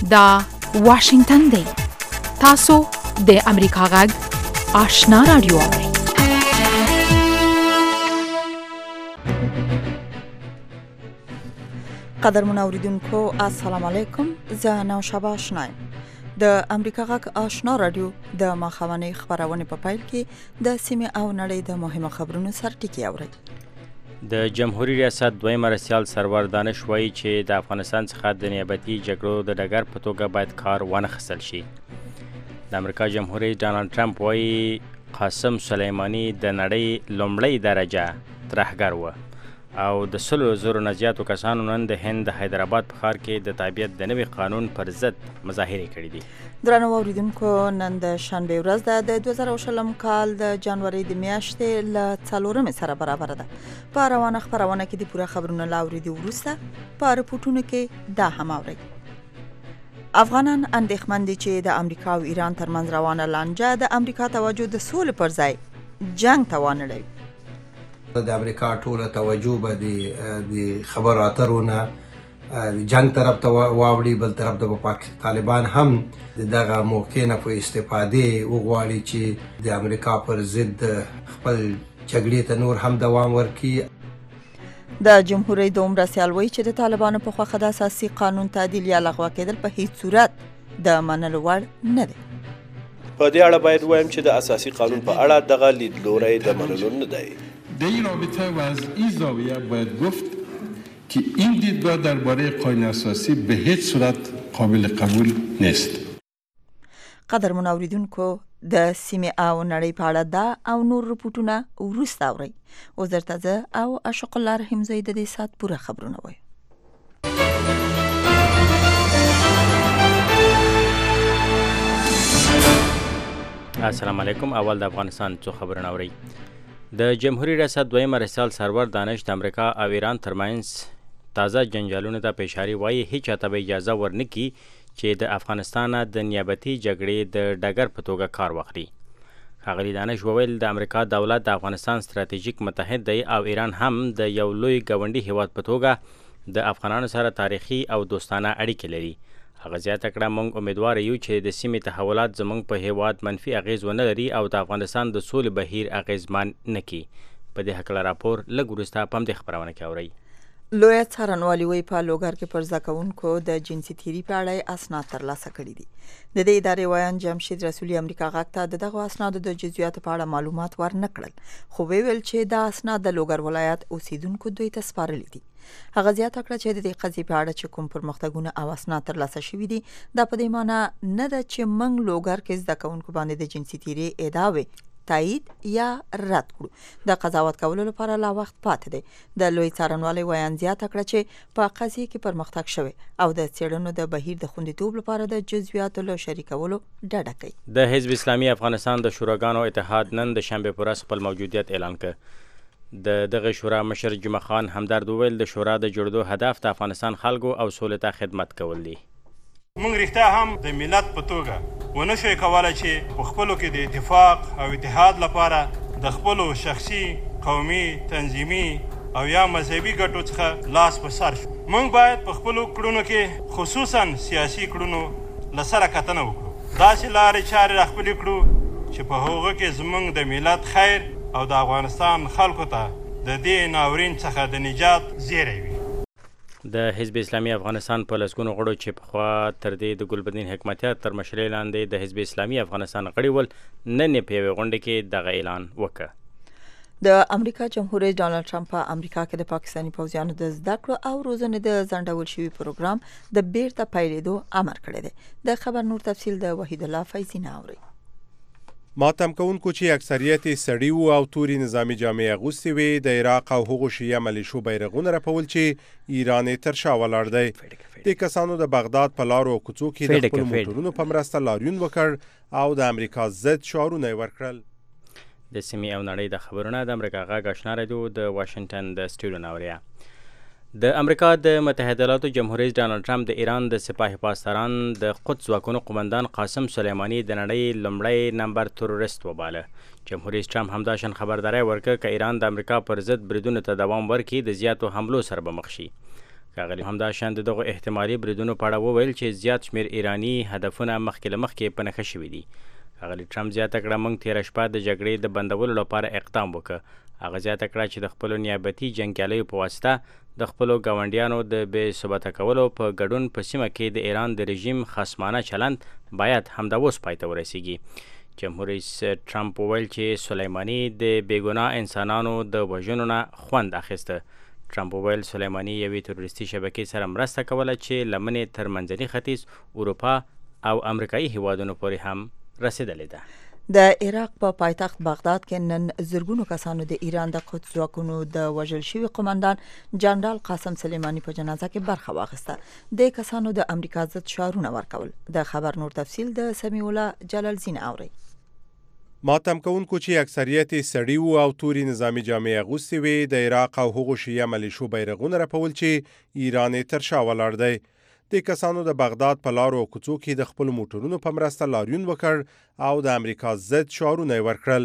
دا واشنگتن دی. تاسو د امریکا غږ آشنا رادیو اورئ. قدرمن اوریدونکو السلام علیکم. زه نوشابه آشنایم. د امریکا غږ آشنا رادیو د ماخوانې خبرونه په پیل کې د سیمه او نړۍ د مهمو خبرونو سرټکی اورئ. د جمهوریت ریاست دویم مرستیال سرور دانش وایي چې د افغانستان څخه د نیابتي جګړو د ډګر په توګه باید کار وانخیستل شي. د امریکا جمهور رئیس ډانلډ ټرمپ وایي قاسم سلیماني د نړۍ لومړی درجه ترهګر و او د 100,000 نه زیاتو کسانو نن د هند د حیدرآباد په ښار کې د تابعیت د نوي قانون پر ضد مظاهرې کړې دي. درنو اوریدونکو نن د شنبه ورځ د 2020 کال د جنوري د میاشتې له 4 سره برابر ده. په روانه خبرونه کې د پوره خبرونو لاوریدو وروسته په رپورټونو کې دا هم اورئ. افغانان اندېښمن دي چې د امریکا او ایران ترمنځ روانه لانجه د امریکا توجه د سولې پر ځای جنگ ته وانړوي. د امریکا ټوله توجه به د خبرو اترونه جنگ طرف ته واوړي، بل طرف د طالبان هم دغه موقع نه په استفاده وغواړي چې د امریکا پر ضد خپل جګړې ته نور هم دوام ورکړي. د جمهوریت دوم مرستیال وایي چې د طالبانو په خوښه د اساسي قانون تعدیل یا لغوه کېدل په هیڅ صورت د منلو وړ نه دی. په دې اړه باید وایم چې د اساسي قانون په اړه دغه لیدلوری د منلو نه دی. در این رابطه و از این زاویه باید گفت که این دیدگاه درباره قانون اساسی به هیچ صورت قابل قبول نیست. قدرمن اوریدونکو د سیمه او نړۍ په اړه دا او نور رپورټونه وروسته اورئ. اوس درته زه او اشق الله رحیمزی د دې سات پوره خبرونه وایو. السلام علیکم. اول د افغانستان څو خبرونه اورئ. د جمهوریت ریاست دویم مرستیال سرور دانش د امریکا او ایران ترمنځ تازه جنجالونو ته په اشاره وایي هیڅ چاته به اجازه ورنکړي چې د افغانستان د نیابتي جګړې د ډګر په توګه کار واخلي. ښاغلي دانش وویل د امریکا دولت د افغانستان ستراتیژیک متحد دی او ایران هم د یو لوی ګاونډي هیواد په توګه د افغانانو سره تاریخي او دوستانه اړیکې لري. هغه زیاته کړه موږ امیدوار یو چې د سیمې تحولات زموږ په هیواد منفي اغیز ونه لري او د افغانستان د سولې بهیر اغیزمن نه کړي. په دې هکله راپور لږ وروسته په همدې خپرونه کې اورئ. لویه څارنوالي وایي په لوګر کې پر زده کوونکو د جنسي تیري په اړه اسناد ترلاسه کړي دي. د دې ادارې وایان جمشید رسولي امریکا غږ ته د دغه اسنادو د جزئیاتو په اړه معلومات ورنکړل، خو ویل چې دا اسناد د لوګر ولایت اوسیدونکو دوی ته سپارلي دي. هغه زیاته کړه چې د دې قضیې په اړه چې کوم پرمختګونه او اسناد ترلاسه شوي دي دا په دې معنی نه ده چې موږ لوګر کې زده کوونکو باندې د جنسي تیري ادعاوې تایید یا رد کړو. د قضاوت کولو لپاره لا وخت پاتې دی. د لوی څارنوالۍ ویان زیاته کړه چې په قضیې کې پرمختګ شوی او د څېړنو د بهیر د خوندیتوب لپاره د جزئیاتو له شریکولو ډډه کوي. د حزب اسلامي افغانستان د شوراګانو اتحاد نن د شنبه په ورځ خپل موجودیت اعلان کړ. د دغه شورا مشر جمعه خان همدرد وویل د شورا د جوړېدو هدف د افغانستان خلکو او سولې ته خدمت کول دي. موږ رښتیا هم د ملت په توګه ونه شوی کولی چې په خپلو کې د اتفاق او اتحاد لپاره د خپلو شخصي، قومي، تنظیمي او یا مذهبي ګټو څخه لاس په سر شو. موږ باید په خپلو کړنو کې خصوصا سیاسي کړنو له سره کتنه وکړو. داسې لارې چارې راخپلې کړو چې په هغه کې زموږ د ملت خیر او د افغانستان خلکو ته د دې ناورین څخه د نجات زیری وي. د حزب اسلامي افغانستان په لسګونو غړو چې پخوا تر دې د ګلبدین حکمتیار تر مشرۍ لاندې د حزب اسلامي افغانستان غړي ول نن یې په یوې غونډه کې دغه اعلان وکړ. د امریکا جمهور رئیس ډانلډ ټرمپ په امریکا کې د پاکستاني پوځیانو د زده کړو او روزنې د ځنډول شوي پروګرام د بیرته پیلېدو امر کړی دی. د خبر نور تفصیل د وحید الله فیضي نه اورئ. ماتم کوونکو چې اکثریت سړي وو او توري نظامی جامې اغوستې وې د عراق او هغو شیعه ملیشو بیرغونه رپول چې ایران یې تر شا ولاړ دی. دې کسانو د بغداد په لارو او کوڅو کې د خپلو موټرونو په مرسته لاریون وکړ او د امریکا ضد شعارونه یې ورکړل. د سیمې او نړۍ د خبرونه د امریکا غږ آشنا رادیو د واشنگټن د سټوډیو نه اورئ. د امریکا د متحده ایالاتو جمهور رئیس ډانلډ ټرمپ د ایران د سپاه پاسداران د قدس ځواکونو قومندان قاسم سلیماني د نړۍ لومړی نمبر تروریست وباله. جمهور رئیس ټرمپ همدا شان خبرداری ورکړه که ایران د امریکا پر ضد بریدونو ته دوام ورکړي د زیاتو حملو سره به مخ شي. ښاغلي همداشان د دغو احتمالي بریدونو په اړه وویل چې زیات شمېر ایراني هدفونه مخکې له مخکې په نښه شوي دي. ښاغلي ټرمپ زیاته کړه موږ تېره شپه د جګړې د بندولو لپاره اقدام وکړ. هغه زیاته کړه چې د خپلو نیابتي جنګیالیو په واسطه د خپلو ګاونډیانو د بې ثباته کولو په ګډون په سیمه کې د ایران د رژیم خصمانه چلند باید همدا اوس پای ته ورسیږي. جمهور رئیس ټرمپ وویل چې سلیماني د بېګناه انسانانو د وژنو نه خوند اخیسته. ټرمپ وویل سلیماني یوې تروریستي شبکې سره مرسته کوله چې لمنې تر منځني ختیځ، اروپا او امریکایي هیوادونو پورې هم رسیدلې ده. د عراق په پایتخت بغداد کې نن زرګونو کسانو د ایران د قدس ځواکونو د وژل شوي قومندان جنرال قاسم سلیماني په جنازه کې برخه واخیسته. د کسانو د امریکا ضد شعارونه ورکول. د خبر نور تفصیل د سمیع الله جلالزین اوري. ماتم کوونکو چې اکثریت سړي وو او توري نظامی جامې اغوستې وې د عراق او هغو شیعه ملیشو بیرغونه رپول چې ایران یې تر شا ولاړ دی. د کسانو د بغداد په لارو او کوڅو کې د خپلو موټرونو په مرسته لاریون وکړ او د امریکا ضد شعارونه یې ورکړل.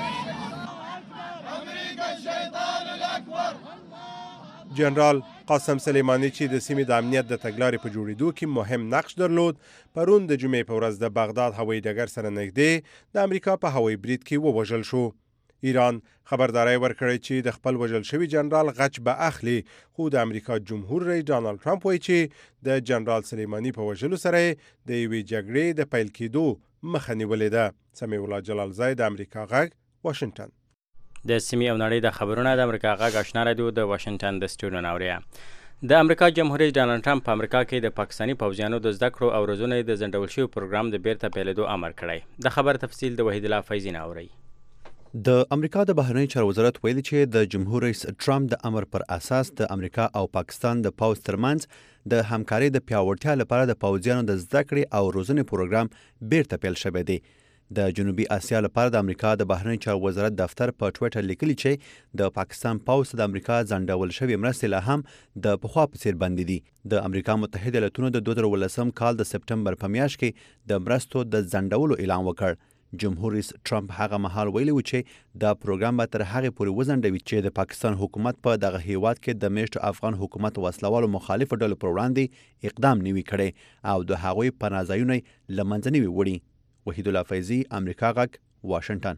جنرال قاسم سلیماني چې د سیمې د امنیت د تګلارې په جوړېدو کې مهم نقش درلود، پرون د جمعې په ورځ د بغداد هوایي ډګر سره نږدې د امریکا په هوایي برید کې ووژل شو. ایران خبرداری ورکړی چې د خپل وژل شوي جنرال غچ به اخلي، خو د امریکا جمهور رئیس ډانلډ ټرمپ وایي چې د جنرال سلیماني په وژلو سره د یوې جګړې د پیل کېدو مخه نیولې ده. سمیع الله جلالزی د امریکا غږ، واشنګټن. د سیمې او نړۍ د خبرونه د امریکا غږ آشنا راډیو د واشنګټن د سټوډیو نه اوري. د امریکا جمهور رئیس ډانلډ ټرمپ په امریکا کې د پاکستاني پوځیانو د زده کړو او روزنې د ځنډول شوي پروګرام د بیرته پیلېدو امر کړی. د خبر تفصیل د وحید الله فیضي نه اوري. د امریکا د بهرنی چارو وزارت ویلي چې د جمهور رئیس ټرمپ د امر پر اساس د امریکا او پاکستان د پوځ ترمنځ د همکارۍ د پیاوړتیا لپاره د پوځیانو د زده کړې او روزنې پروګرام بیرته پیل شوی دی. د جنوبي اسیا لپاره د امریکا د بهرنی چارو وزارت دفتر په ټویټر لیکلي چې د پاکستان پوځ د امریکا ځنډول شوې مرستې لا هم د پخوا په څیر بندي دي. د امریکا متحده ایالتونو د 2018 کال د سپټمبر په میاشت کې د مرستو د ځنډولو اعلان وکړ. جمهور رئیس ټرمپ هغه مهال ویلي و چې دا پروګرام به تر هغې پورې وځنډوي چې د پاکستان حکومت په دغه هیواد کې د میشتو افغان حکومت وسلوالو مخالفو ډلو پر وړاندې اقدام نه وي کړی او د هغوی پناه ځایونه یې له منځه نه وي وړي. وحید الله فیضي، امریکا غږ، واشنګټن.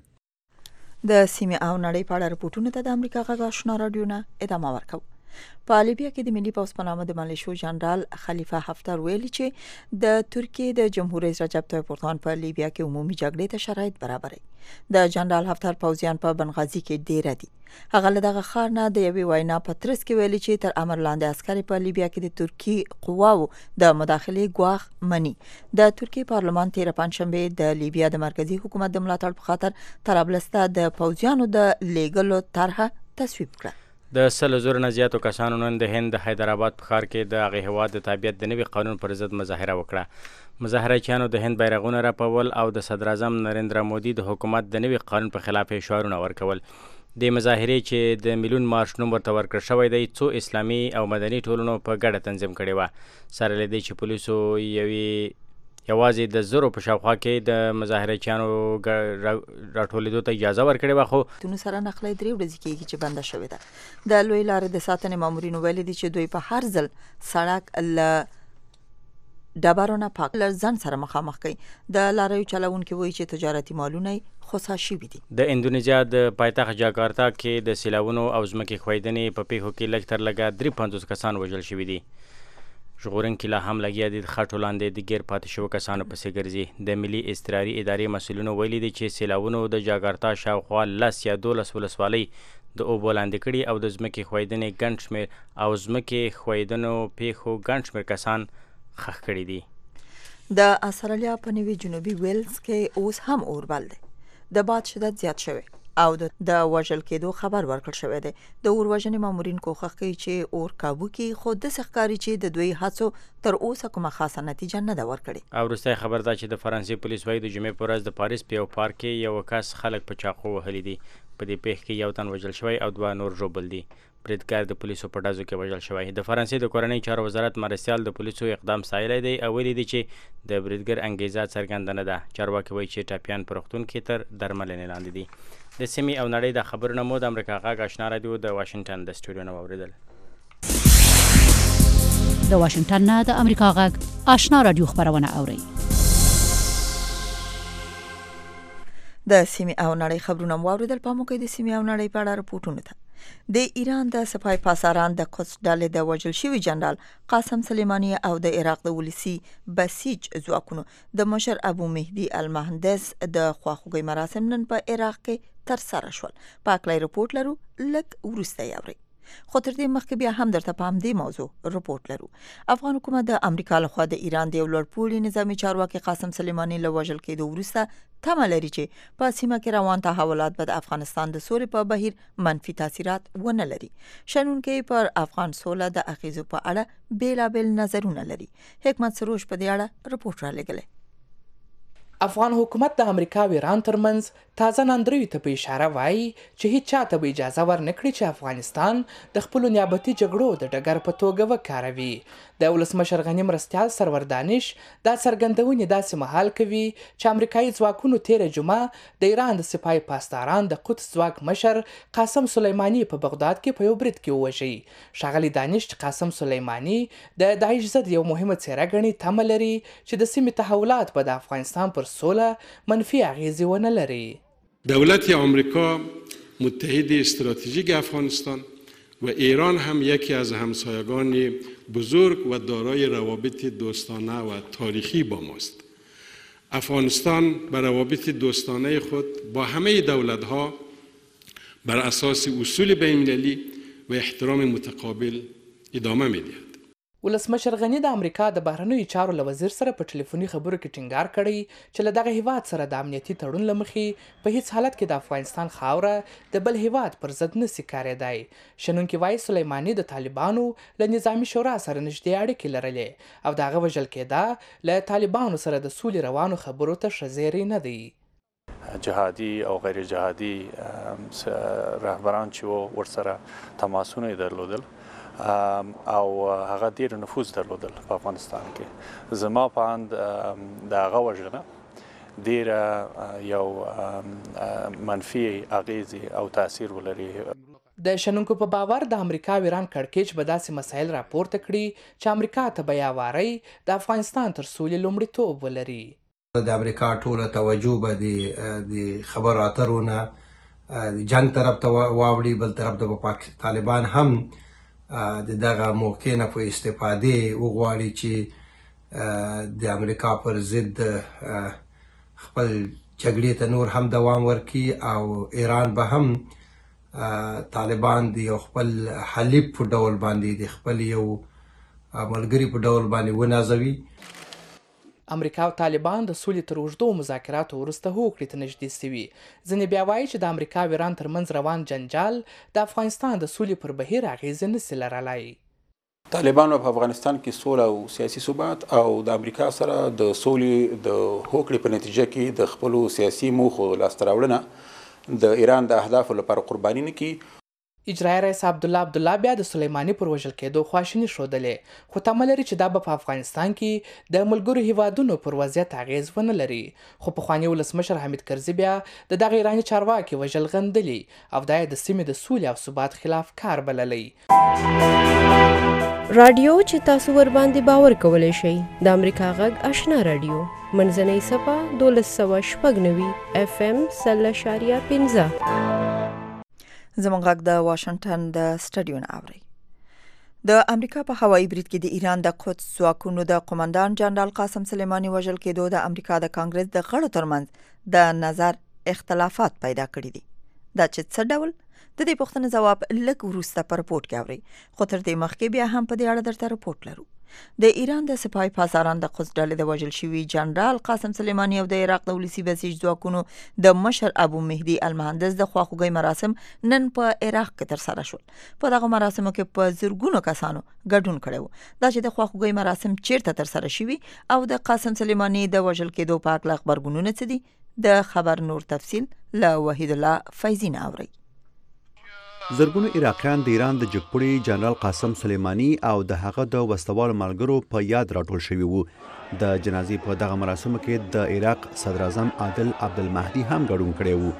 د سیمې او نړۍ په اړه رپورټونو ته د امریکا غږ آشنا راډیو نه ادامه ورکوو. په لیبیا کې د ملي پوځ په نامه د ملیشو جنرال خلیفه حفتر ویلي چې د ترکیې د جمهور رئیس رجب طیب اردوغان په لیبیا کې عمومي جګړې ته شرایط برابري. د جنرال حفتر پوځیان په بنغازي کې ډیر دي. هغه له دغه ښار نه د یوې وینا په ترڅ کې ویلي چې تر امر لاندې عسکر په لیبیا کې د ترکیې قواو د مداخلې ګواښ مني. د ترکیې پارلمان 13 پنځشنبه د لیبیا د مرکزی حکومت د ملاتړ په خاطر طرابلس ته د پوځیانو د لیږلو طرحه تصویب کړه. د 100,000 نه زیاتو کسانو نن د هند د حیدرآباد په ښار کې د هغې هېواد د تابعیت د نوي قانون پر ضد مظاهره وکړه. مظاهرچیانو د هند بیرغونه رپول او د صدراعظم نریندرا مودي د حکومت د نوي قانون په خلاف شعارونه ورکول. د مظاهرې چې د میلیون مارش نوم ورته ورکړل شوی دی څو اسلامي او مدني ټولنو په ګډه تنظیم کړې وه. سره له دې چې پولیسو یوازې د زرو په شاوخوا کې د مظاهرچیانو راټولېدو ته اجازه ورکړې وه، خو تونو سره نقلې 3 ورځې کېږي چې بنده شوې ده. د لوی لارې د ساتنې مامورینو ویلي دي چې دوی په هر ځل سړک له ډبرو نه پاک ځان سره مخامخ کوي. د لاریو چلوونکي وایي چې تجارتي مالونه خصا شوي دي. د اندونیزیا د پایتخت جاکارتا کې د سیلاونو او ځمکې ښویدنې په پیښو کې لږ تر لږه 53 کسان وژل شوي دي. ژغورونکي لا هم لګیا دي د خټو لاندې د ګیر پاتې شوو کسانو پسې ګرځي. د ملي اضطراري ادارې مسؤلینو ویلي دي چې سیلاونو د جاکارتا شاوخوا 10 یا 12 ولسوالۍ د اوبو لاندې کړي او د ځمکې ښویدنې ګڼ شمېر او ځمکې ښویدنو پیښو ګڼ شمېر کسان ښخ کړي دي. د استرالیا په نوي جنوبي ویلز کې اوس هم اوربل دی. د باد شدت زیات شوی او د وژل کېدو خبر ورکړل شوی دی. د اور وژنې مامورین کوښښ کوي چې اور کابو کړي، خو داسې ښکاري چې د دوی هڅو تر اوسه کومه خاصه نتیجه نه ده ورکړې. او وروستی خبر دا چې د فرانسې پولیس وایي د جمعې په ورځ د پاریس په یو پارک کې یو کس خلک په چاقو وهلي دي. په دې پیښه کې یو تن وژل شوی او 2 نور ژوبل دي. بریدګر د پولیسو په ډزو کې وژل شوی. د فرانسې د کورنۍ چارو وزارت مرستیال د پولیسو اقدام ستایلی دی او ویلي دي چې د بریدګر انګیزه څرګنده نه ده. چارواکي وایي چې ټپیان په روغتون کې تر درملنې لاندې دي. د سیمې او نړۍ د خبرونه مو د امریکا غږ آشنا راډیو د واشنګټن د سټوډیو نه واورېدل. د واشنگټن نه د امریکا غږ آشنا رادیو خبرونه اوري. د سیمې او نړۍ خبرونه واوریدل. په موږ د سیمې او نړۍ په اړه راپورټونه ده. د ایران د سپاه پاسداران د قدس ډلې د وژل شوي جنرال قاسم سلیمانی او د عراق د ولسی بسیج ځواکونو د مشر ابو مهدي المهندس د خواخوږي مراسم نن په عراق کې تر سره شول. پاکلای راپورټ لرو لږ وروسته یاوري. خو تر دې مخکې بیا هم درته په همدې موضوع راپورټ لرو. افغان حکومت د امریکا لخوا د ایران د یو لوړپوړي نظامي چارواکي قاسم سلیمانی له وژل کېدو وروسته تمه لري چې په سیمه کې روان تحولات به د افغانستان د سولې په بهیر منفي تاثیرات ونه لري. شنونکي پر افغان سوله د اغیزو په اړه بیلابیل نظرونه لري. حکمت سروش په دې اړه راپورټ را لګلی. افغان حکومت د امریکا او ایران ترمنځ تازه ناندریو ته په اشاره وایي چې هیڅ چاته به اجازه ورنکړي چې افغانستان د خپلو نیابتي جګړو د ډګر په توګه وکاروي. د ولسمشر غني مرستیال سرور دانش دا څرګندونې داسې مهال کوي چې امریکایي ځواکونو تیره جمعه د ایران د سپاه پاسداران د قدس ځواک مشر قاسم سلیمانی په بغداد کې په یو برید کې ووژي. ښاغلي دانش چې قاسم سلیمانی د داعش ضد یو مهمه څیره ګڼي تمه لري چې د سیمې تحولات به د افغانستان پر سوله منفی اغیزی ونه لري. دولت آمریکا متحد استراتژیک افغانستان و ایران هم یکی از همسایگان بزرگ و دارای روابط دوستانه و تاریخی با ماست. افغانستان به روابط دوستانه خود با همه دولت‌ها بر اساس اصول بین‌المللی و احترام متقابل ادامه می‌دهد. ولسمشر غني د امریکا د بهرنیو چارو له وزیر سره په ټلیفوني خبرو کې ټینګار کړی چې له دغه هیواد سره د امنیتي تړون له مخې په هیڅ حالت کې د افغانستان خاوره د بل هیواد پر ضد نشي کارېدای. شنونکي وایي سلیمانی د طالبانو له نظامي شورا سره نږدې اړیکې لرلې او د هغه وژل کېدا له طالبانو سره د سولې روانو خبرو ته ښه زیری نه دی. جهادي او غیر جهادي رهبران چې ورسره تماسونه یې درلودل او هغه ډیر نفوذ درلودل په افغانستان کې. زما په اند د هغه وژنه ډیر یو منفي اغیزې او تاثیر ولري. د شنونکو په باور د امریکا او ایران کړکېچ به داسې مسایل راپورته کړي چې امریکا ته به یاواری د افغانستان تر سولې لومړیتوب ولري. د امریکا ټوله توجه به د خبرو اترو نه جنگ طرف ته واوړي، بل طرف د طالبان هم د دغه موقع نه په استفاده وغواړي چې د امریکا پر ضد خپل جګړې ته نور هم دوام ورکړي او ایران به هم طالبان د یو خپل حلیف په ډول باندې د خپل یو ملګري په ډول باندې ونازوي. امریکا او طالبان د سولې تر اوږدو مذاکراتو وروسته هوکړې ته نږدې سوي. ځینې بیا وایي چې د امریکا او ایران ترمنځ روان جنجال د افغانستان د سولې پر بهیر اغیزې نشي لرلی. طالبانو په افغانستان کې سوله او سیاسي ثبات او د امریکا سره د سولې د هوکړې په نتیجه کې د خپلو سیاسي موخو لاسته راوړنه د ایران د اهدافو لپاره قرباني نه کړي. اجرایي رئیس عبدالله بیا د سلیمانی پر وژل کېدو خواشیني ښودلې، خو تمه لري چې دا به په افغانستان کې د ملګرو هیوادونو پر وضعیت اغیز ونه لري. خو پخواني ولسمشر حمید کرزي بیا د دغه ایراني چارواکي وژل غندلي او دا یې د سیمې د سولې او ثبات خلاف کار بللی. رادیو چې تاسو ور باندې باور کولی شئ د امریکا غږ آشنا رادیو منځنۍ صفحه 1296 FM 0.15. زموږ غږ د واشنگټن د سټډیو نه اوري. د امریکا په هوایي برید کې د ایران د قدس ځواکونو د قومندان جنرال قاسم سلیمانی وژل کېدو د امریکا د کانګرس د غړو ترمنځ د نظر اختلافات پیدا کړي دي. دا چې څه ډول د دې پوښتنې ځواب لږ وروسته په رپورټ کې اوري. خو تر دې مخکې بیا هم په دې اړه درته رپورټ لرو. د ایران د سپاه پاسداران د قدس ډلې د وژل شوي جنرال قاسم سلیمانی او د عراق د ولسی بسیج ځواکونو د مشر ابو مهدي المهندس د خواخوږي مراسم نن په عراق کې ترسره شول. په دغه مراسمو کې په زرګونو کسانو ګډون کړی و. دا چې د خواخوږي مراسم چیرته ترسره شوي او د قاسم سلیمانی د وژل کېدو په اړه خبرګونونه څه دي، د خبر نور تفصیل له وحید الله فیضین اوري. زرګونو عراقیان د ایران د جګپوړي جنرال قاسم سلیمانی او د هغه د وسلوالو ملګرو په یاد راټول شوي وو. د جنازې په دغه مراسمو کې د عراق صدر اعظم عادل عبدالمهدي هم ګډون کړی وو.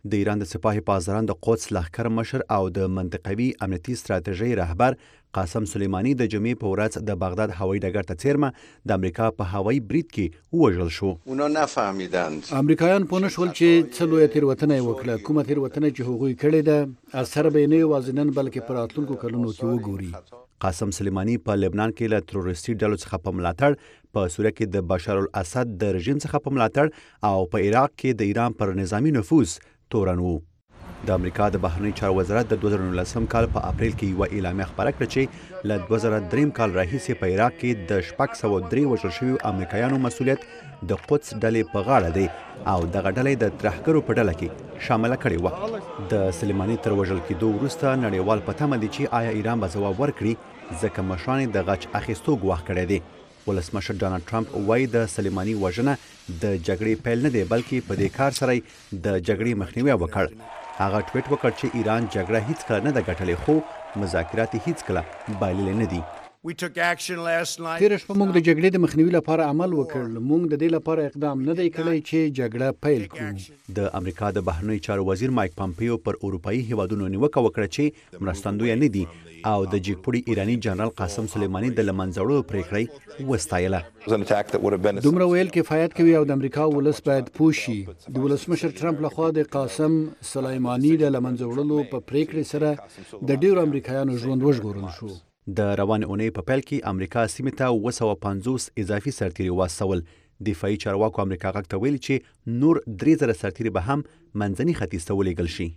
د ایران د سپاه پاسداران د قدس لښکر مشر او د منطقوي امنیتي ستراتیژۍ رهبر قاسم سلیمانی د جمعې په ورځ د بغداد هوایي ډګر ته څیرمه د امریکا په هوایي برید کې ووژل شو. اونا نفهمیدند امریکایان پوه نشول چې څه لویه تېروتنه یې وکړه، کومه تېروتنه چې هغوی کړې ده اثر به یې نه یوازې نن بلکې په راتلونکو کلونو کې وګوري. قاسم سلیمانی په لبنان کې له تروریستي ډلو څخه په ملاتړ، په سوریه کې د بشار الاسد د رژیم څخه په ملاتړ او په عراق کې د ایران پر نظامی نفوذ تورن وو. د امریکا د بهرنی چارو وزارت د 2019 کال په اپریل کې یوه اعلامیه خپره کړه چې له 2003 کال راهیسې په عراق کې د 603 وژل شویو امریکایانو مسؤلیت د قدس ډلې په غاړه دی او دغه ډلې د ترهګرو په ډله کې شامله کړې وه. د سلیمانی تر وژل کېدو وروسته نړیوال په تمه دي چې آیا ایران به ځواب ورکړي، ځکه مشران یې د غچ اخیستو ګواښ کړی دی. ولسمشر ډانلډ ټرمپ وایي د سلیمانی وژنه د جګړې پیل نه دی بلکې په دې کار سره د جګړې مخنیوی وکړ. هغه ټویټ وکړ چې ایران جګړه هیڅ کله نه ده ګټلې خو مذاکرات هیڅ کله بایللې نه دي. تېره شپه موږ د جګړې د مخنیوي لپاره عمل وکړ. موږ د دې لپاره اقدام نه دی کړی چې جګړه پیل کړو. د امریکا د بهرنیو چارو وزیر مایک پامپیو پر اروپایي هیوادونو نیوکه وکړه چې مرستندویه نه دي او د جګپوړي ایرانی جنرال قاسم سلیمانی د له منځه وړلو پرېکړه وستایله. دومره ویل کفایت کوي او د امریکا ولس باید پوه شي. د ولسمشر ټرمپ لخوا د قاسم سلیمانی د له منځه وړلو په پرېکړې سره د ډېرو امریکایانو ژوند وژغورل شو. د روانې اونۍ په پیل کې امریکا سیمې ته 250 اضافي سرتیري واستول. دفاعي چارواکو امریکا غږ ته ویلي چې نور 3000 سرتیري به هم منځني ختیځ ته ولېږل شي.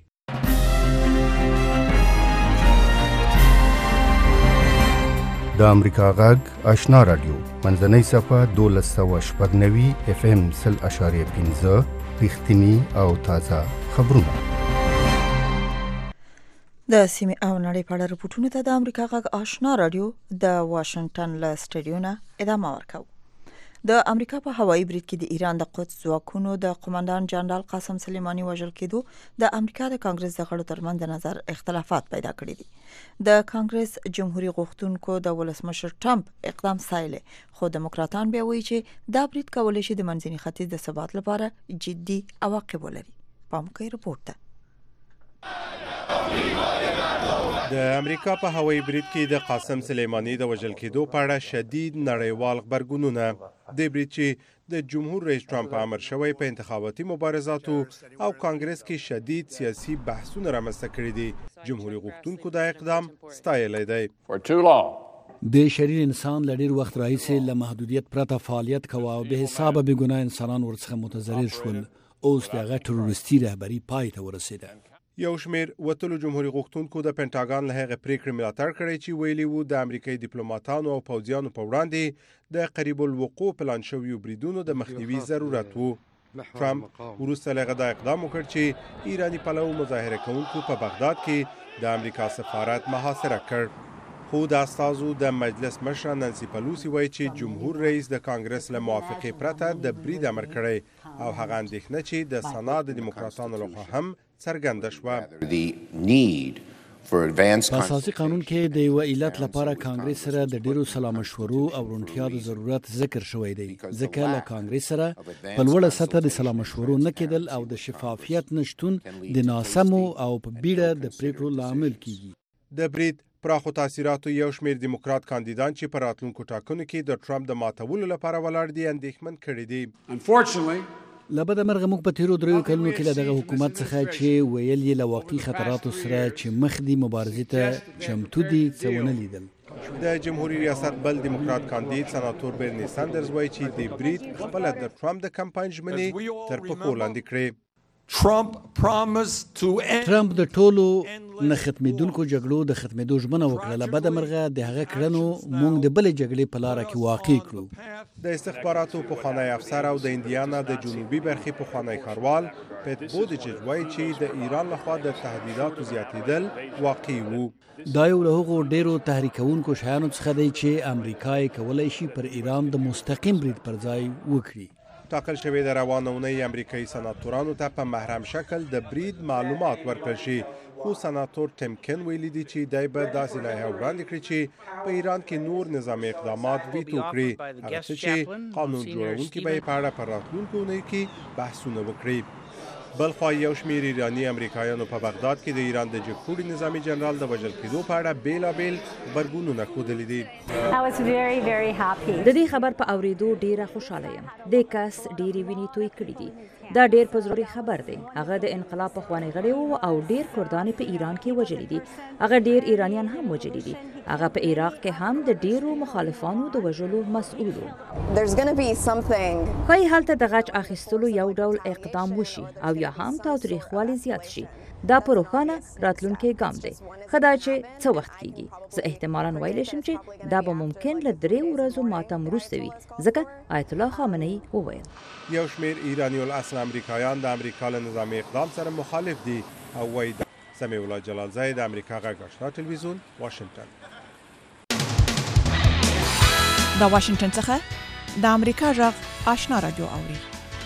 د امریکا غږ آشنا رادیو منځنۍ صفحه 1290 FM 0.5 رښتینی او تازه خبرونه. د سیمې او نړۍ په اړه رپورټونو ته د امریکا غږ آشنا رادیو د واشنگټن له سټډیو نه ادامه ورکوو. د امریکا په هوایي برید کې د ایران د قدس ځواکونو د قومندان جنرال قاسم سلیمانی وژل کېدو د امریکا د کانګرس د غړو ترمنځ د نظر اختلافات پیدا کړي دي. د کانګرس جمهوریت غوښتونکو د ولسمشر ټرمپ اقدام ستایلی، خو دموکراتان بیا وایي چې دا برید کولی شي د منځني ختیځ د ثبات لپاره جدي عواقب ولري. پام کوئ رپورټ ته. د امریکا په هوایي برید کې د قاسم سلیمانی د وژل کېدو په اړه شدید نړیوال غبرګونونه. د برید چې د جمهور رئیس ټرمپ امر شوی په انتخاباتي مبارزاتو او کانګرس کې شدید سیاسي بحثونه رامنځته کړي دي. جمهوریت غوښتونکو دا اقدام ستایلی دی. د شریر انسان له ډېر وخت راهیسې له محدودیت پرته فعالیت کوه او بې حسابه بې ګناه انسانان ورڅخه متضرر شول. اوس د هغه تروریستي رهبري پای ته ورسېده. یو شمیر وتلو جمهوریت غوښتونکو د پینټاګان له هغې پریکړې ملاتړ کړی چې ویلي وو د امریکایي ډیپلوماتانو او پوځیانو په وړاندې د قریب الوقوع پلان شویو بریدونو د مخنیوي ضرورت وو. ټرمپ وروسته له هغه دا اقدام وکړ چې ایراني پلو مظاهره کوونکو په بغداد کې د امریکا سفارت محاصره کړ. خو د استازو د مجلس مشره نانسي پلوسی وایي چې جمهور رئیس د کانګرس له موافقې پرته د برید امر کړی او هغه اندېښنه چې د سنا د دیموکراتانو لخوا هم څرګنده شوه. په اساسي قانون کې د یو علت لپاره کانګرس سره د ډیرو سلا مشورو او روڼتیا د ضرورت ذکر شوی دی، ځکه له کانګرس سره په لوړه سطح د سلا مشورو نه کېدل او د شفافیت نشتون د ناسمو او په بیړه د پریکړو لامل کیږي. د برید پراخو تاثیراتو یو شمیر دیموکرات کاندیدان چې په راتلونکو ټاکنو کې د ټرمپ د ماتولو لپاره ولاړ دي اندېښمن کړي دي. له بده مرغه موږ په تیرو 3 کلونو کې له دغه حکومت څخه چې ویل یې له واقعي خطراتو سره چې مخ دي مبارزې ته چمتو دي څه ونه لیدل. د جمهوریت ریاست بل دیموکرات کاندید سناتور برنی ساندرز وایي چې د برید خپل د ټرمپ د کمپاین ژمنې تر پښو لاندې کړې. ټرمپ د ټولو نه ختمېدونکو جګړو د ختمېدو ژمنه وکړه. له بده مرغه د هغه کړنو موږ د بلې جګړې په لاره کې واقع کړو. د استخباراتو پخوانی افسر او د اندیانا د جنوبي برخې پخوانی ښاروال پیټ بوتیجیج وایي چې د ایران لخوا د تهدیداتو زیاتېدل واقعي وو. دا یو له هغو ډیرو تحریکونکو شیانو څخه دی چې امریکا یې کولی شي پر ایران د مستقیم برید پر ځای وکړي. ټاکل شوې د روانه اونۍ امریکایي سناتورانو ته په محرم شکل د برید معلومات ورکړل شي، خو سناتور ټیم کین ویلي دي چې دی به داسې لایحه وړاندې کړي چې په ایران کې نور نظامي اقدامات ویتو کړي، هغه څه چې قانون جوړونکي به یې په اړه په راتلونکو اونیو کې بحثونه وکړي. بلخوا یو شمیر ایرانی امریکایانو په بغداد کې د ایران د جګپوړي نظامی جنرال د وژل کېدو په اړه بیلابیل غبرګونونه ښودلي دي. د دې خبر په اوریدو ډیره خوشاله یم. د کس ډیرې وینې توی کړې دي. دا ډیر په ضروري خبر دی. هغه د انقلاب پخوانی غړی وو او ډیر کردان په ایران کې وژلي دي. هغه ډیر ایرانیان هم وژلي دي. هغه په عراق کې هم د ډیرو مخالفانو د وژلو مسؤل وو. ښایي هلته د غچ اخیستلو یو ډول اقدام وشي او یا هم تاوتریخوالی زیات شي. دا په روښانه راتلونکی ګام دی. ښه دا چې څه وخت کېږي. زه احتمالاً ویلی شم چې دا به ممکن له 3 ورځو ماتم وروسته وي، ځکه آیت الله خامنه‌ای وویل. یو شمیر ایرانی الاصل امریکایان د امریکا له نظامي اقدام سره مخالف دي او وایي سمیع الله جلالزی د امریکا غږ آشنا تلویزیون واشنگټن. د واشنگټن څخه د امریکا غږ آشنا رادیو اوري.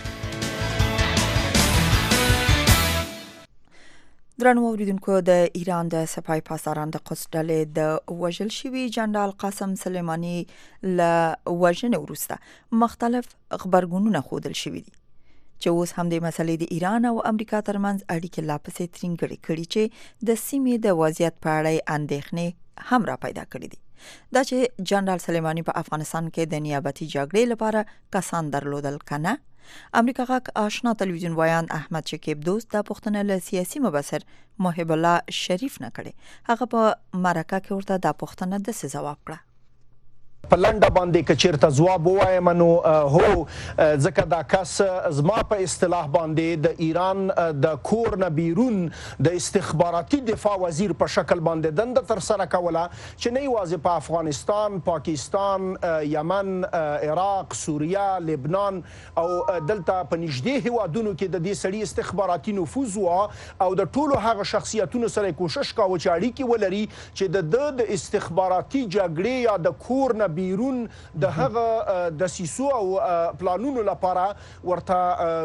درنو اوریدونکو، د ایران د سپاه پاسداران د قدس ډلې د وژل شوي جنرال قاسم سلیمانی له وژنې وروسته مختلف غبرګونونه ښودل شوي دي چې اوس هم د مسلې د ایران او امریکا ترمنځ اړیکې لا پسې ترینګړې کړي چې د سیمې د وضعیت په اړه اندېښنې هم را پیدا کړي دي. دا چې جنرال سلیمانی په افغانستان کې د نیابتي جګړې لپاره کسان درلودل کنه. امریکا غږ آشنا تلویزیون وایان احمد شکیب دوست دا پوښتنه له سیاسي مبصر محب الله شریف نه کړي. هغه په مرکه کې ورته دا پوښتنه داسې ځواب کړه. په لنډه باندې که چیرته ځواب ووایم نو هو، ځکه دا کس زما په اصطلاح باندې د ایران د کور نه بیرون د استخباراتي دفاع وزیر په شکل باندې دنده ترسره کوله چې نه یوازې په افغانستان، پاکستان، یمن، عراق، سوریه، لبنان او دلته په نږدې هیوادونو کې د دې سړي استخباراتي نفوذ و او د ټولو هغه شخصیتونو سره کوشش کاوه چې اړیکې ولري چې د استخباراتي جګړې یا د کور نه بیرون د هغه د سیسو او پلانونو لپاره ورته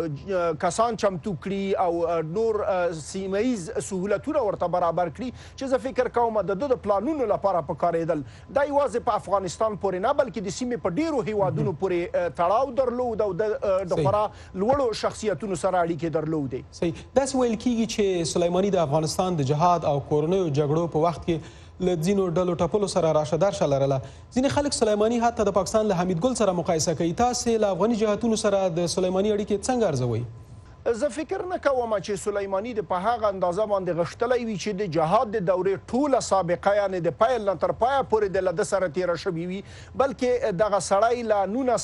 کسان چمتو کړي او نور سیمه‌ایز سہولتونه ورته برابر کړي چې زه فکر کوم د پلانونو لپاره پکارېدل. دا یوازې په افغانستان پورې نه بلکې د سیمې په ډیرو هیوادونو پورې تړاو درلود او د خورا لوړو شخصیتونو سره اړیکې درلودې. صحیح. داسې ویل کېږي چې سلیمانی د افغانستان د جهاد او کورنیو جګړو په وخت کې له ځینو ډلو ټپلو سره راشه درشه لرله. ځینې خلک سلیمانی حتی د پاکستان له حمید ګل سره مقایسه کوي. تاسې له افغاني جهاتونو سره د سلیمانی اړیکې څنګه ارزوئ؟ زه فکر نه کوم چې سلیمانی د په هغه اندازه باندې غښتلی وي چې د جهاد د دورې ټوله سابقه یعنې د پیل نه تر پایه پورې د له ده سره تېره شوې وي، بلکې دغه سړی له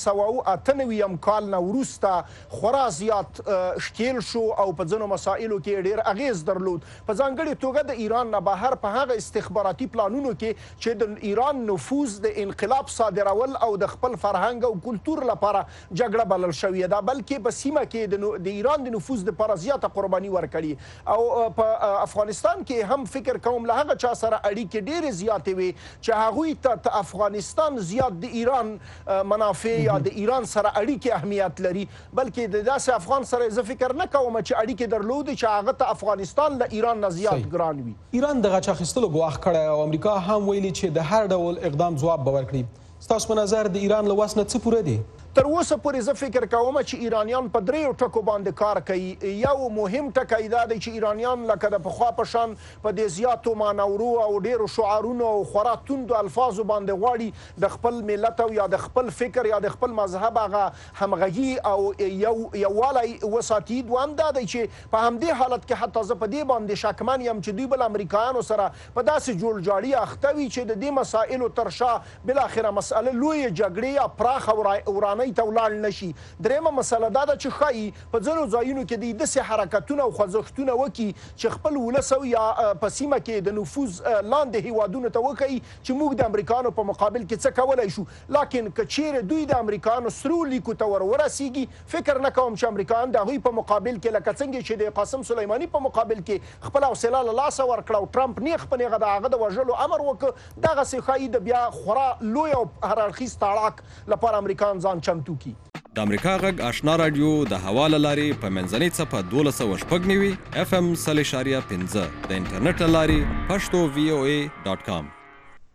1998 کال نه وروسته خورا زیات ښکیل شو او په ځینو مسایلو کې ډېر اغیز درلود. په ځانګړې توګه د ایران نه بهر په هغه استخباراتي پلانونو کې چې د ایران نفوذ د انقلاب صادرول او د خپل فرهنګ او کلتور لپاره جګړه بلل شوې ده، بلکې په سیمه کې د ایران د نفوذ د لپاره زیاته قرباني ورکړي. او په افغانستان کې هم فکر کوم له هغه چا سره اړیکې ډېرې زیاتې وي چې هغوی ته افغانستان زیات د ایران منافع یا د ایران سره اړیکې اهمیت لري، بلکې د داسې افغان سره زه فکر نه کوم چې اړیکې درلودې چې هغه ته افغانستان له ایران نه زیات ګران وي. ایران د غچ اخیستلو ګواښ کړی او امریکا هم ویلي چې د هر ډول اقدام ځواب به ورکړي. ستاسو په نظر د ایران له وس نه څه پوره دی؟ تر اوسه پورې زه فکر کوم چې ایرانیان په 3 ټکو باندې کار کوي. یو مهم ټکی دا دی چې ایرانیان لکه د پخوا په شان په دې زیاتو مانورو او ډیرو شعارونو او خورا توندو الفاظو باندې غواړي د خپل ملت او یا د خپل فکر یا د خپل مذهب هغه همغږي او یووالی وساتي. دویم دا دی چې په همدې حالت کې حتی زه په دې باندې شکمن یم چې دوی بل امریکایانو سره په داسې جوړجاړي اخته وي چې د دې مسایلو تر شا بالاخره مسأله لویه جګړې یا پراخه ورانه ته ولاړ نشي. درېیمه مسله دا ده چې ښایي په ځینو ځایونو کې د داسې حرکتونه او خوځښتونه وکړي چې خپل ولس او یا په سیمه کې د نفوذ لاندې هیوادونو ته وښیي چې موږ د امریکایانو په مقابل کې څه کولی شو. لکن که چیرې دوی د امریکایانو سرو لیکو ته ورسیږي، فکر نه کوم چې امریکایان د هغوی په مقابل کې لکه څنګه چې د قاسم سلیماني په مقابل کې خپل حوصله له لاسه ورکړه او ټرمپ نیغ په نیغه د هغه د وژلو امر وکړ، دغسې ښایي د بیا خورا لوی او هررخیز تاړاک لپاره امریکایان ځان چمتو کی. د امریکا غږ آشنا رادیو د هوا له لارې په منځنۍ څپه 1290 FM 0.5 د انټرنیټ له لارې پښتو VOA.com.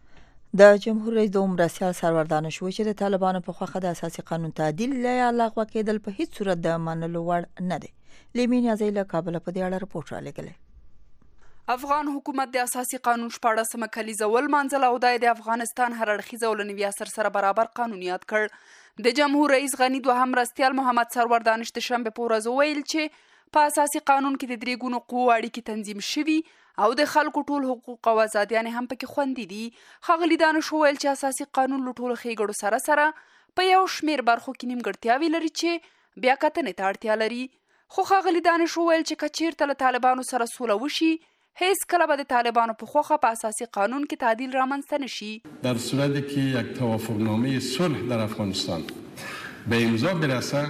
د جمهور رئیس د مرستیال سرور دانش وویل چې د طالبانو په خوښه د اساسي قانون تعدیل یا لغوه کېدل په هیڅ صورت د منلو وړ نه دی. لیمین یازی له کابل په دې اړه رپورټ رالیږلی. افغان حکومت د اساسي قانون 14مه کلیزه ولمانځله او د افغانستان هر اړخیزه او له نوي عصر سره برابر قانون یاد کړ. د جمهور رئیس غني دوهم مرستیال محمد سرور دانش د شنبې په ورځ وویل چې په اساسي قانون کې د درې ګونو قوو اړیکې تنظیم شوي او د خلکو ټول حقوق او ازادیانې هم پکې خوندي دي. ښاغلي دانش وویل چې اساسي قانون له ټولو ښېګړو سره په یو شمېر برخو کې نیمګړتیاوې لري چې بیا کتنې ته اړتیا لري. خو ښاغلي دانش وویل چې که چیرته له طالبانو سره سوله وشي هیڅ کله به د طالبانو په خوښه په اساسي قانون کې تعدیل رامنځته نشي. در صورتی که یک توافقنامه صلح در افغانستان به امضا برسه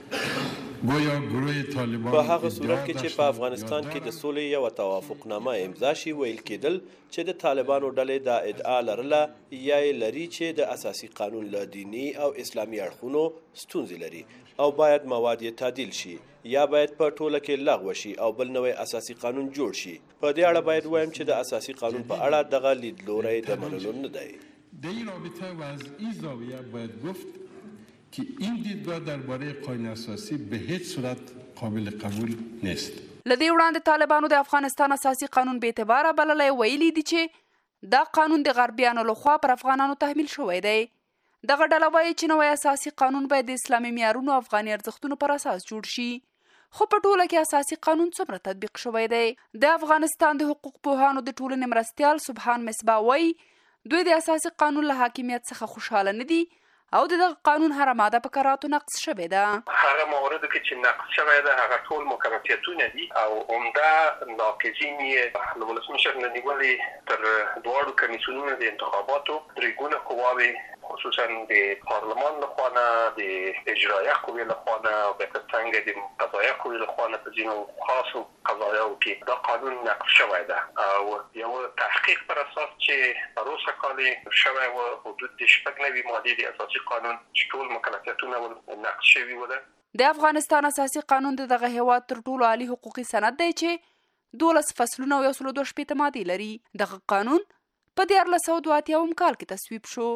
گویا گروه طالبان په هغه صورت کې چې په افغانستان کې د سولې یو توافقنامه امضا شي ویل کېدل چې د طالبانو ډلې دا ادعا لرله یا لري چې د اساسي قانون له دینی او اسلامي اړخونو ستونزې لري او باید مواد یې تعدیل شي یا باید په ټوله کې لغوه شي او بل نوی اساسي قانون جوړ شي. په دې اړه باید وایم چې د اساسي قانون په اړه دغه لیدلوری د منلو نه دی. در این رابطه و از این زاویه باید گفت که این دیدگاه درباره قانون اساسی به هیچ صورت قابل قبول نیست. لدې وړاندې طالبانو د افغانستان اساسي قانون به اعتباره بللی ویلي دي چې دا قانون د غربیانو لخوا پر افغانانو تحمیل شوی دی. دغه ډله وایي چې نوی اساسي قانون باید د اسلامي معیارونو او افغاني ارزښتونو پر اساس جوړ شي. خو په ټوله کې اساسي قانون څومره تطبیق شوی دی؟ د افغانستان د حقوق پوهانو د ټولنې مرستیال سبحان مصباح وایي دوی د اساسي قانون له حاکمیت څخه خوشحاله نه دي او دغه قانون هر ماده په کراتو نقض شوې ده. هغه موارد کې چې نقض شوی ده هغه ټول مکلفیتونه دي او عمده ناقضین یې له ولسمشر نه نیولې تر دواړو کمیسیونونو د انتخاباتو درې ګونه قواوې خصوصا د پارلمان لخوا نه د اجرایه قوې لخوا نه او بهتر څنګه د قضایه قوې لخوا نه په ځینو خاصو قضایاو کې دا قانون نقض شوی ده او یو تحقیق پر اساس چې پروسه کالې شوی و حدود د 9 مادې د اساسي قانون چې ټول مکلفیتونه نقض شوي و ده. د افغانستان اساسي قانون د دغه هیواد تر ټولو عالی حقوقي سند دی چې 12 فصلونه او 102 مادې لري. دغه قانون په 1482 کال کې تصویب شو.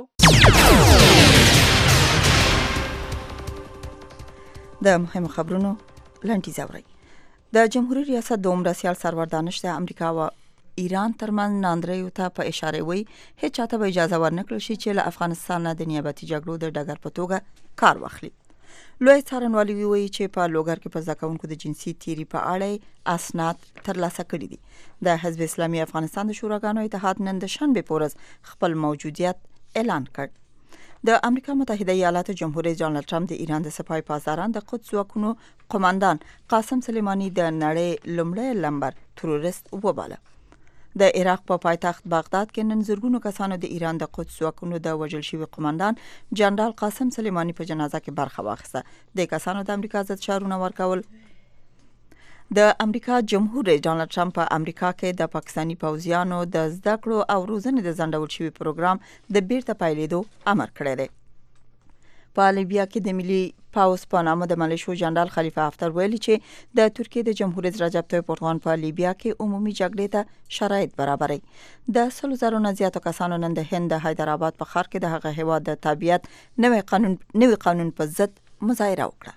د مهم خبرونو لنډیز اورئ. د جمهوریت ریاست د مرستیال سرور دانش د امریکا او ایران ترمن ناندریو ته په اشاره وی هیڅ چاته به اجازه ورنکړل شي چې له افغانستان نه د نیابتي جګړو د ډګر په توګه کار واخلي. لوی څارنوالي وی چې په لوګر کې په ځکونکو د جنسي تیری په اړه اسناد ترلاسه کړي دي. د حزب اسلامي افغانستان د شوراګانو اتحاد نن د شنبه پورز خپل موجودیت اعلان کړ. د امریکا متحده ایالاتو جمهور رئیس ډانلډ ټرمپ د ایران د سپاه پاسداران د قدس ځواکونو قوماندان قاسم سلیمانی د نړۍ لومړی لمبر تروریست وباله. د عراق په پایتخت بغداد کې نن زرګونو کسانو د ایران د قدس ځواکونو د وژل شوي قوماندان جنرال قاسم سلیمانی په جنازه کې برخه واخیسته. د کسانو د امریکا ضد شعارونه ورکول. د امریکا جمهور رئیس ډانلډ ټرمپ په امریکا کې د پاکستانی پوځیانو د زده کړو او روزنې د ځنډول شوي پروګرام د بیرته پیلېدو امر کړی دی. په لیبیا کې د ملي پاوز په نامه د ملیشو جنرال خلیفه حفتر ویلي چې د ترکیه د جمهور رئیس رجب طیب اردوغان په لیبیا کې عمومي جګړې ته شرایط برابروي. د 100,000 نه زیاتو کسانو نن د هند د حیدرآباد په ښار کې د هغه هیواد د تابعیت نوي قانون په ضد مظاهره وکړه.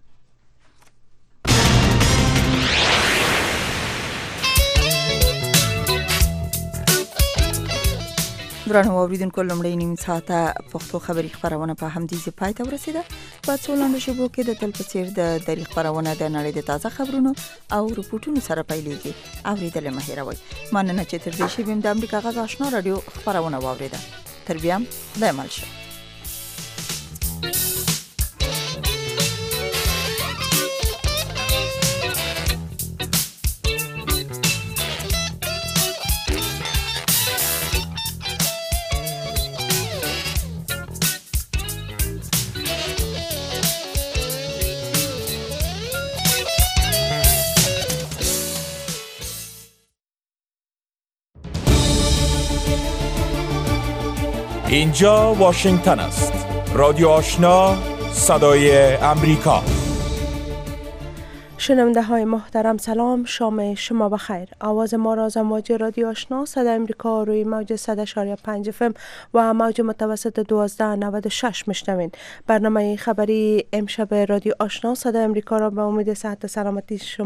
درنو اوریدونکو لومړی نیم ساعته پښتو خبري خبرونه په همدې ځای پای ته ورسیده. په څو لاندې شیبو کې د تل په څیر د دری خبرونه د نړۍ د تازه خبرونو او رپورټونو سره پیلېږي. اوریدل مه هېروئ. مننه چې تر دې شی د امریکا غږ آشنا رادیو خبرونه واوریده. تر بیا د عمل شه. اینجا واشنگتن است. رادیو آشنا، صدای امریکا. شنونده های محترم سلام، شام شما بخیر. آواز ما را از امواج رادیو آشنا صدای امریکا روی موج 100.5 FM و موج متوسط 1296 میشنوین. برنامه خبری امشب رادیو آشنا صدای امریکا را به امید صحت و سلامتی شما